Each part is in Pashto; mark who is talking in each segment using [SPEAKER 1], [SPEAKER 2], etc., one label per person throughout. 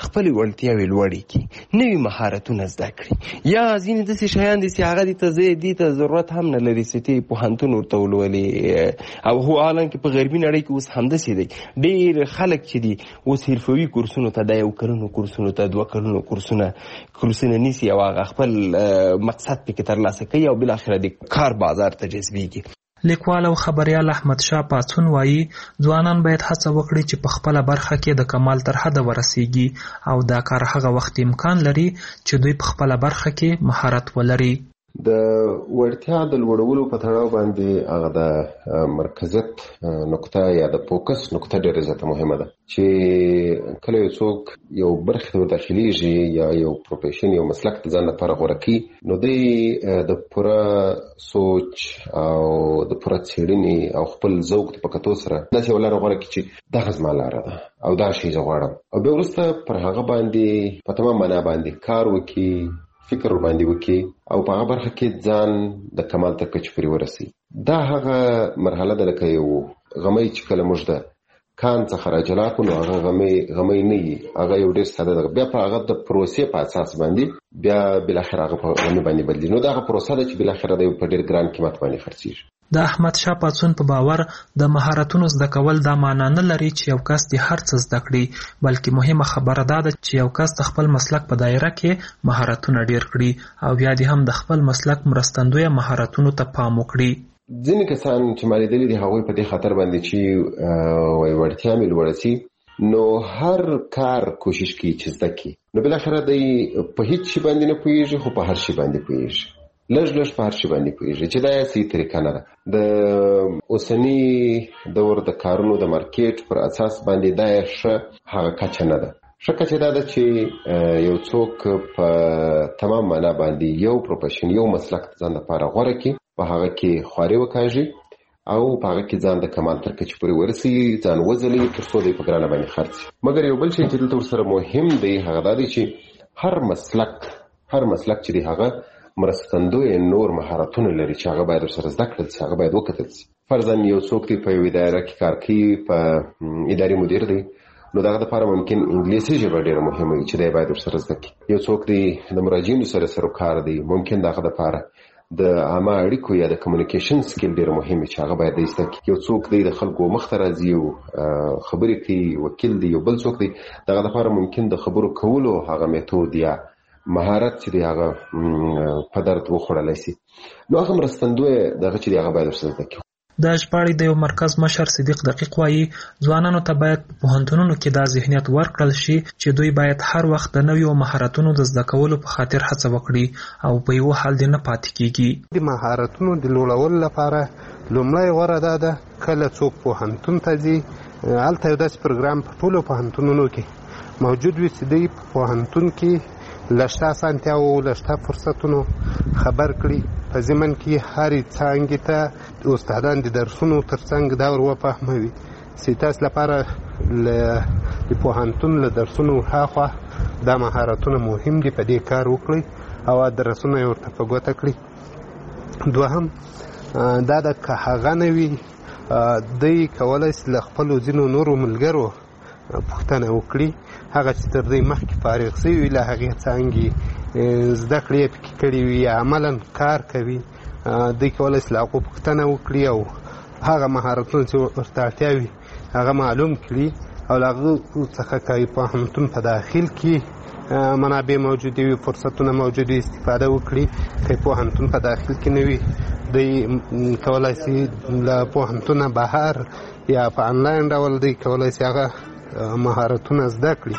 [SPEAKER 1] خپلې وړتیاوې لوړې کړي، نوي مهارتونه زده کړي. یا ځینې داسې شیان دي چې هغه دې ته ضرورت هم نه لري چې ته پوهنتون ورته ولولې. او هو حالانکه په غربي نړۍ کې اوس همداسې دی. ډېر خلک چې دي اوس حرفوي کورسونو ته، د 1 کلونو کورسونو ته، 2 کلونو کورسونه نیسي او هغه خپل مقصد پکې ترلاسه کوي او بالاخره د کار بازار ته جذبېږي.
[SPEAKER 2] لیکوال او خبریال احمد شاه پاڅون وایي ځوانان باید هڅه وکړي چې په خپله برخه کې د کمال تر حده ورسیږي او دا کار هغه وخت امکان لري چې دوی په خپله برخه کې مهارت ولري.
[SPEAKER 3] د وړتیا د لوړولو په تړاو باندې هغه د مرکزیت نقطه یا د فوکس نقطه ډېره زیاته مهمه ده چې کله یو څوک یو برخې ته داخليږي یا یو پروفیشن یو مسلک د ځان لپاره غوره کوي، نو دی د پوره سوچ او د پوره څېړنې او خپل ذوق په کتو سره داسې یو لاره غوره کړي چې دغه زما لاره ده او دا شی زه غواړم، او بیا وروسته پر هغه باندې په تمام معنا باندې کار وکړي، فکر باندې وکړي او په هغه برخه کې ځان د کمال تر کچې پورې ورسي. دا هغه مرحله ده لکه یو غمی چې کله موږ د کان څخه راجلا کړو، نو هغه غمی نه وي، هغه یو ډېر ساده ده. بیا په هغه د پروسې په اساس باندې بیا بالاخره هغه په غمی باندې بدلي. نو دا هغه پروسه ده چې بالاخره د په ډېر ګران قیمت باندې خرڅېږي.
[SPEAKER 2] د احمد شاه پاڅون په باور د مهارتونو زده کول دا معنا نه لري چې یو کس د هر څه زده کړي، بلکې مهمه خبره دا ده چې یو کس د خپل مسلک په دایره کې مهارتونه ډیر کړي او بیا دې هم د خپل مسلک مرستندویه مهارتونو ته پام وکړي.
[SPEAKER 3] ځینې کسان چې ما لیدلي دي هغوی په دې خاطر باندې چې وړتیا مې لوړه سي، نو هر کار کوشش کوي چې زده کړي، نو بالاخره دی په هیڅ شي باندې نه پوهېږي خو په هر شي باندې پوهېږي، لږ په هر شي باندې پوهېږي، چې دا صحیح طریقه نه ده. د اوسني دور د کارونو د مارکیټ پر اساس باندې دا ښه هغه کچه نه ده. ښه کچه دا ده چې یو څوک په تمام معنا باندې یو پروفیشن یو مسلک ځان لپاره غوره کړي، په هغه کې خواري وکاږي او په هغه کې ځان د کمال تر کچې پورې ورسي، ځان وځلي تر څو دی په ګرانه باندې خرڅ. مګر یو بل شی چې دلته ورسره مهم دی هغه دا دی چې هر مسلک چې دی هغه مرستندوی نور مهارتونه لري چې هغه باید ورسره زده کړل شي، هغه باید وکتل شي. فرضاً یو څوک دی په یوه دایره کې کار کوي، په اداري مدیر دی، نو دغه لپاره ممکن انګلیسي ژبه ډېره مهمه وي چې دی باید ورسره زده کړي. یو څوک دی د مراجعینو سره کار دی، ممکن دغه لپاره د عامه اړیکو یا د کمیونیکیشن سکیل ډېر مهم چې هغه باید زده کړي. یو څوک دی د خلکو مخ ته راځي او خبرې کوي، وکیل دی. یو بل څوک دی دغه لپاره ممکن د خبرو کولو هغه میتود یا مهارت چې دی هغه په درد وخوړلی شي، نو هغه مرستندوی دغه چې دی هغه باید ورسره زده کړي.
[SPEAKER 2] د ژباړې د یو مرکز مشر صدیق دقیق وایي ځوانانو ته باید په پوهنتونونو کې دا ذهنیت ورکړل شي چې دوی باید هر وخت د نویو مهارتونو د زده کولو په خاطر هڅه وکړي او په یو حال دې نه پاتې کیږي.
[SPEAKER 4] د مهارتونو د لوړولو لپاره لومړی غوره دا ده کله څوک پوهنتون ته ځي، هلته یو داسې پروګرام په ټولو پوهنتونونو کې موجود وي چې دوی په پوهنتون کې له شته اسانتیاوو له شته فرصتونو خبر کړي، په ضمن کې هرې څانګې ته استادان د درسونو تر څنګ دا ور وفهموي چې تاسو لپاره د پوهنتون له درسونو هاخوا دا مهارتونه مهم دي، په دې کار وکړئ او درسونه یې ورته په ګوته کړي. دوهم دا د که هغه نه وي دوی کولی شي له خپلو ځینو نورو ملګرو پوښتنه وکړي، هغه چې تر دې مخکې فارغ شوي وي له هغې څانګې زده کړې یې پکې کړي وي یا عملا کار کوي، دوی کولی شي له هغو پوښتنه وکړي او هغه مهارتونه چې ورته اړتیا وي هغه معلوم کړي او له هغو څخه که پوهنتون په داخل کې منابع موجودې وي، فرصتونه موجود وي، استفاده وکړي. که پوهنتون په داخل کې نه وي دوی کولی شي له پوهنتونه بهر یا په انلاین ډول دوی کولی شي هغه مهارتونه زده کړي.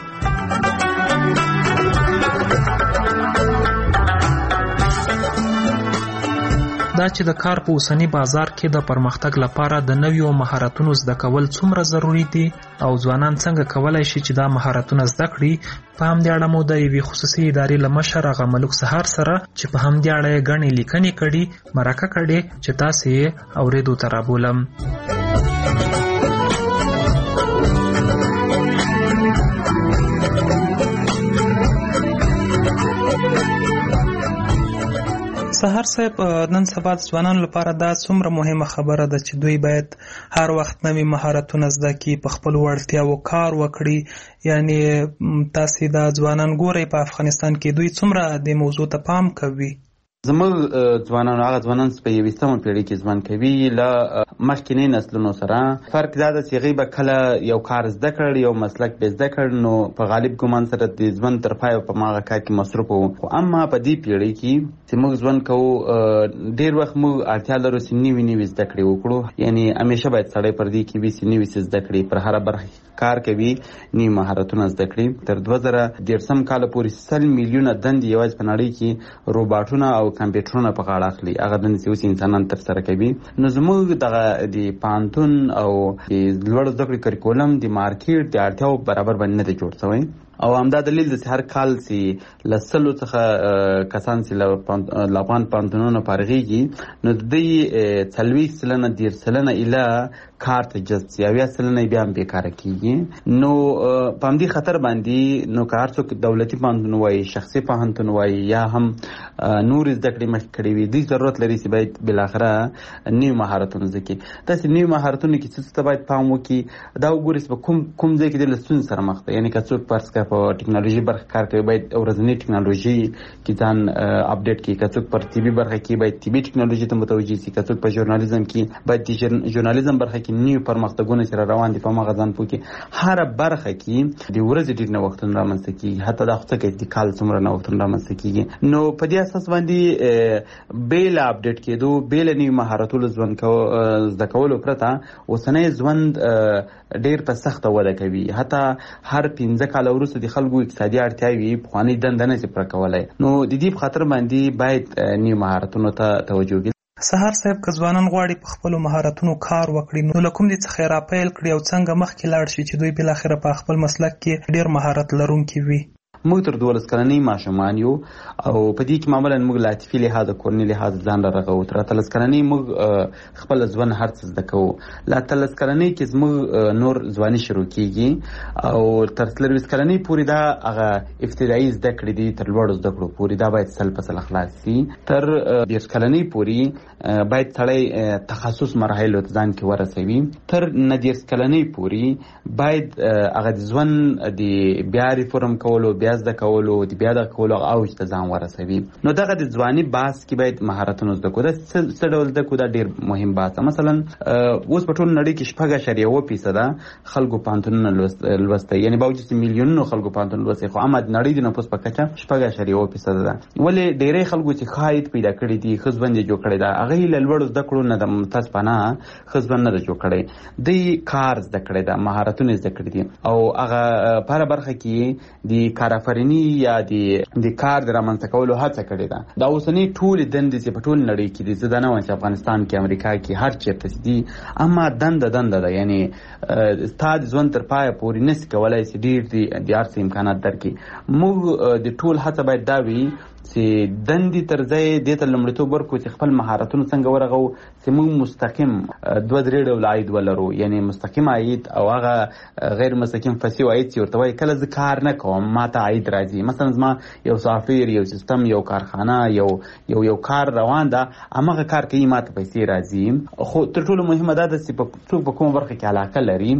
[SPEAKER 2] دا چې د کار په اوسنی بازار کې د پرمختګ لپاره د نویو مهارتونو زده کول څومره ضروری دي او ځوانان څنګه کولی شي چې دا مهارتونه زده کړي، په همدې اړه مو د یوې خصوصي ادارې له مشر هغه ملک سهار سره چې په همدې اړه یې ګڼې لیکنې کړي مرکه کړې چې تاسې یې اورېدو ته رابولم. سهار صاحب، نن سبا ځوانانو لپاره دا څومره مهمه خبره ده چې دوی باید هر وخت نوي مهارتونه زده کړي، په خپلو وړتیاوو کار وکړي. یعنی تاسې دا ځوانان ګورئ په افغانستان کې دوی څومره دې موضوع ته پام کوي؟
[SPEAKER 5] زموږ ځوانان هغه ځوانان په 21مه پیړۍ کې ژوند کوي له مخکینی نسلونو سره. فرق دا ده چې هغوی به کله یو کار زده کړ، یو مسلک به زده کړ، نو په غالب ګمان سره د ژوند تر پایه په هماغه کار کې مصروف وو. خو اما په دې پیړۍ کې چې موږ ژوند کوو، ډېر وخت موږ اړتیا لرو چې نوي زده کړې وکړو. یعنی همیشه باید سړی پر دې کې وي چې نوي څه زده کړي، پر هره برخه کار کوي، نوي مهارتونه زده کړي. تر 2013 کال پورې 100 میلیونه دندې یوازې په نړۍ کې روباټونه او کمپیوټرونه په غاړه اخلي. هغه دندې چې اوس انسانان ترسره کوي. نو زموږ دغه د پوهنتون او د لوړو زده کړې کریکولم د مارکیټ د اړتیاو برابر باندې نه دی جوړ شوی. او همدا دلیل د هر کال چې له 100 څخه کسان چې له افغان پوهنتونونو فارغېږي، نو د دوی 40% 10% ایله کار ته جذب شي، 80% بیا هم بېکاره کېږي. نو په همدې خطر باندې نو که هر څوک دولتي پوهنتون وایي، شخصي پوهنتون وایي، یا هم نور زده کړې مخکې کړې وي، دوی ضرورت لري چې باید بالاخره نوي مهارتونه زده کړي. داسې نوي مهارتونه کې څه ته باید پام وکړي، دا وګورئ چې په کوم ځای کې د له ستونزې سره مخ ده. یعنې که څوک فرض کړه په ټکنالوژي برخه کار کوي، باید ورځنۍ ټکنالوژي کې ځان اپډیټ کړي. که څوک پر طبي برخه کې باید طبي ټکنالوژي ته متوجه شي. که څوک په ژورنالیزم کې باید د ژورنالیزم برخه کې نوي پرمختګونه چې روان دي په هماغه ځان پوه کړي. هره برخه کې د ورځې ډېر نوښتونه رامنځته کېږي، حتی دا خو څه کوي د کال څومره نوښتونه رامنځته کېږي. نو په دې اساس باندې بې له اپډیټ کېدو، بې له نوي مهارتونو زده کولو پرته اوسنی ژوند ډېر په سخته وده کوي. حتی هر 15 کاله وروسته د خلکو اقتصادي اړتیاوې پخوانۍ دنده نه شي پوره کولی. نو د دې په خاطر باندې باید نوي مهارتونو ته توجه وکړي.
[SPEAKER 2] سهار صاحب، که ځوانان غواړي په خپلو مهارتونو کار وکړي، نو له کوم دې څخه یې راپیل کړي او څنګه مخکې لاړ شي چې دوی بالاخره په خپل مسلک کې ډېر مهارت لرونکي وي؟
[SPEAKER 5] موږ تر 12 کلنۍ ماشومان یو او په دې کې معمولا موږ له عاطفي لحاظه، کورني لحاظه ځان رغوو. تر 13 کلنۍ موږ خپل ژوند هر څه زده کوو. له 13 کلنۍ کې زموږ نور ځواني شروع کېږي او تر 23 کلنۍ پورې دا هغه ابتدایي زده کړې دي. تر لوړو زده کړو پورې دا باید سل په سل خلاص شي. تر 20 کلنۍ پورې باید سړی تخصص مراحلو ته ځان کې ورسوي. تر 19 کلنۍ پورې باید هغه د ژوند د بیا ریفورم کولو، بیا زده کولو، د بیا دغه کولو اوج ته ځان ورسوي. نو دغه د ځواني بحث کې باید مهارتونه زده کړو. دا څه ډول زده کړو؟ دا ډېر مهم بحث. مثلا اوس په ټوله نړۍ کې 6.1% خلکو پوهنتونونه لوستی، یعنې باوجود چې میلیونونو خلکو پوهنتون لوستی، خو اما د نړۍ د نفوس په کچه 6.1% ده. ولې ډېری خلکو چې ښه عاید پیدا کړی دي، ښه ژوند یې جوړ کړی ده، هغوی له لوړو زده کړو نه د متاسفانه ښه ژوند نه ده جوړ کړی. دوی کار زده کړی ده، مهارتونه زده کړي دي او هغه په هره برخه کې د کارآفریني یا د کار د رامنځته کولو هڅه کړې ده. دا اوسنۍ ټولې دندې چې په ټول نړۍ کې دي، زه دا نه وایم چې افغانستان کې، امریکا کې، هر چېرته دي، اما دنده ده. یعنې ستا د ژوند تر پایه پورې نسي کولی چې ډېر د هر څه امکانات درکړي. موږ د ټول هڅه باید دا وي چې دندې تر ځای دې ته لومړیتوب ورکړو چې خپل مهارتونه څنګه ورغو چې موږ مستقیم 2-3 ډول عاید ولرو. یعنې مستقیم عاید او هغه غیر مستقیم فسیو عاید چې ورته وایي کله زه کار نه کوم ما ته عاید راځي. مثلا زما یو سافټویر، یو سیستم، یو کارخانه، یو کار روان ده، هماغه کار کوي، ما ته پیسې راځي. خو تر ټولو مهمه دا ده چې څوک په کومه برخه کې علاقه لري.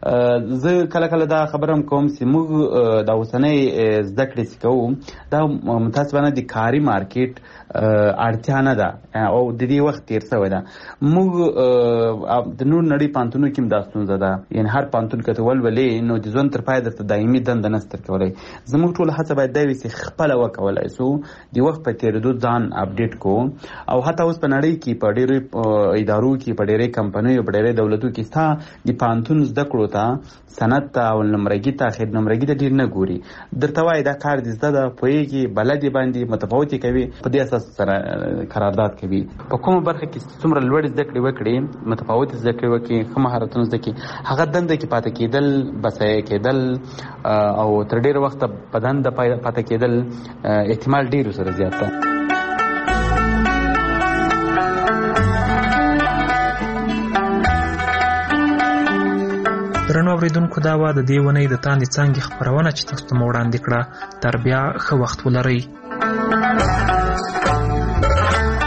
[SPEAKER 5] زه کله دا خبره هم کوم چې موږ د اوسنۍ زده کړې چې کوو دا متاسفانه د کاري مارکیټ اړتیا نه ده او د دې وخت تیر شوی ده. موږ د نور نړۍ پوهنتونونو کې هم دا ستونزه ده. یعنې هر پوهنتون که ته ولولې نو د ژوند تر پایه درته دایمي دنده نشته درکولی. زموږ ټوله هڅه باید دا وي چې خپله وکولی سو د وخت په تېرېدو ځان اپډیټ کړو. او حتی اوس په نړۍ کې په ډېرو ادارو کې، په ډېرې کمپنیو، په ډېرې دولتو کې ستا د پوهنتون زده کړو ته، سند ته او نمرګي ته، خیر نمرګي ته ډېر نه ګوري. درته وایي دا کار دې زده ده، پوهېږي، بلد یې باندې متفاوتې کوي، په دې اساس سره قرارداد کوي. په کومه برخه کې څومره لوړې زده کړې وکړي، متفاوتې زده کړې وکړي، ښه مهارتونه زده کړي، هغه دنده کې پاتې کېدل، بسایه کېدل او تر ډېره وخته په دنده پاتې کېدل احتمال ډېر سره زیات ده.
[SPEAKER 2] درنو اوریدونکو، دا وه د دې اونۍ د تاندې څانګې خپرونه چې تاسو ته مو وړاندې کړه. تر بیا ښه وخت ولرئ.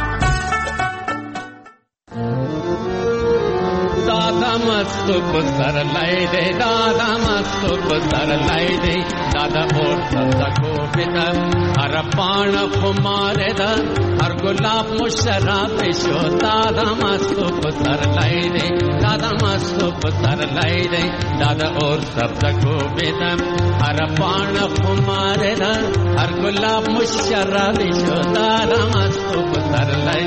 [SPEAKER 6] مستو پسر لای دے دادا مستو پسر لای دے دادا اور سبزکو بیدا ہر پان خمارے دا ہر گلاب مشراب شو دادا مستو پسر لای دے دادا مستو پسر لای دے دادا اور سبزکو بیدا ہر پان خمارے دا ہر گلاب مشراب شو دادا مستو پسر لای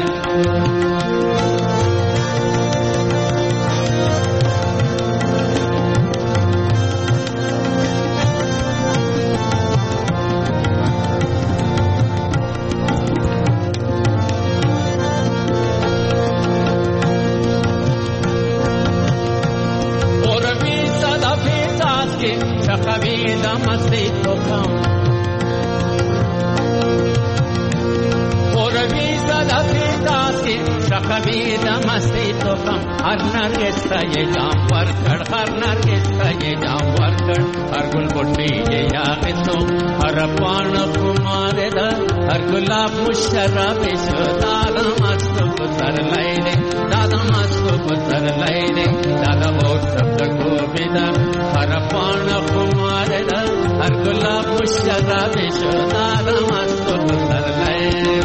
[SPEAKER 6] شخویدہ مستی تو کم قربی زدہ پیداز کی شخویدہ مستی تو کم ہر نرگس کا یہ جام ورکڑ ہر نرگس کا یہ جام ورکڑ ہر گل بٹی یہ یاغتو ہر پان کمارے دا ہر گلاب مشرب شو دادا مستو پسر لائے دے دادا مستو پسر لائے دے دادا اور سب تکو بیدا ہر پان کمارے دا ہر گلاب مشرب شو دادا مستو پسر لائے دے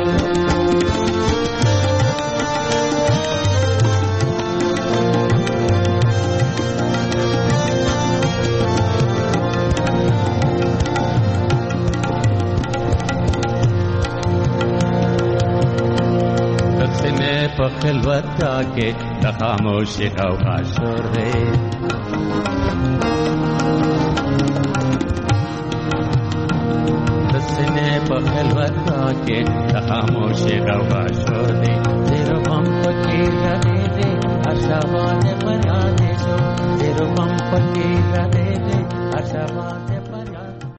[SPEAKER 6] خلوت کا کے خاموشی کا شور ہے دسنے خلوت کا کے خاموشی کا شور ہے تیرو بم پکیر دے دے آشاوان بنا دے جو تیرو بم پکیر دے دے آشاوان